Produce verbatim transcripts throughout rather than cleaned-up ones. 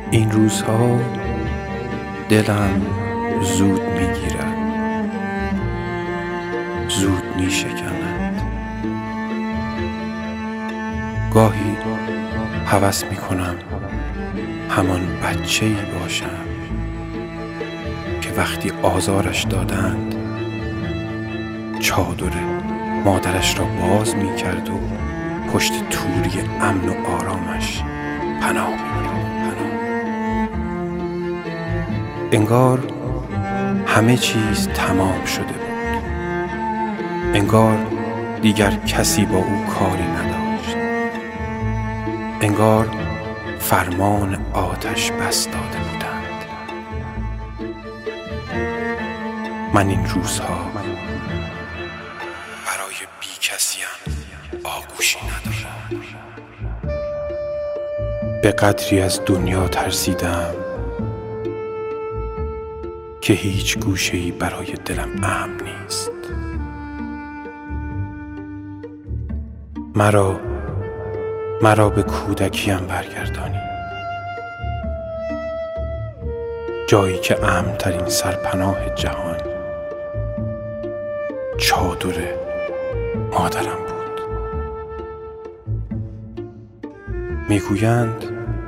این روزها دلم زود میگیرد، زود میشکند. گاهی هوس میکنم همان بچه‌ای باشم که وقتی آزارش دادند چادر مادرش را باز میکرد و پشت توری امن و آرامش پناه می‌برد. انگار همه چیز تمام شده بود، انگار دیگر کسی با او کاری نداشت، انگار فرمان آتش بس داده بودند. من این روزها برای بی کسیم آغوشی ندارم. به قدری از دنیا ترسیدم که هیچ گوشه‌ای برای دلم امن نیست. مرا مرا به کودکیم برگردانی، جایی که امن‌ترین سرپناه جهان چادر مادرم بود. میگویند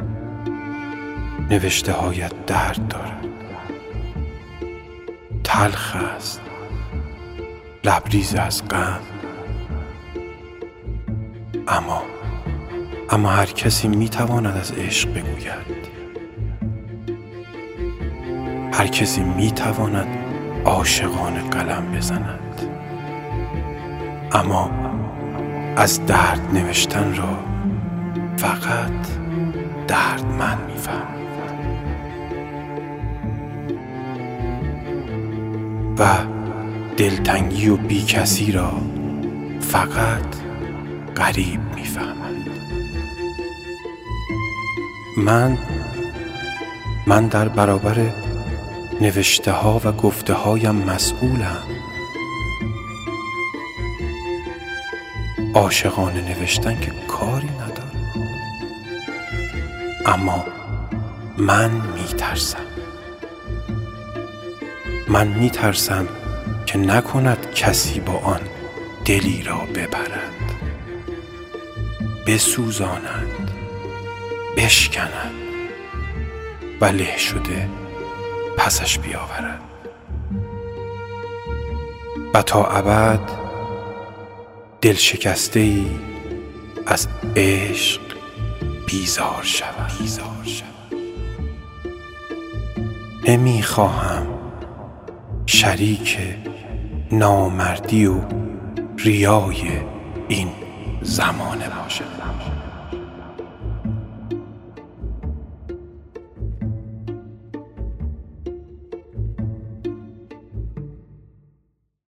نوشته هایت درد دارد، تلخ است، لبریز از غم، اما اما هر کسی میتواند از عشق بگوید، هر کسی میتواند عاشقانه قلم بزند، اما از درد نوشتن را فقط دردمند میفهمد و دلتنگی و بی کسی را فقط غریب میفهمد. من من در برابر نوشته ها و گفته هایم مسئولم. عاشقانه نوشتن که کاری ندارم، اما من میترسم. من میترسم که نکند کسی با آن دلی را ببرد، بسوزاند، بشکند و له شده پسش بیاورد و تا ابد دل شکسته‌ای از عشق بیزار شود. نمیخواهم شریک نامردی و ریای این زمانه باشم.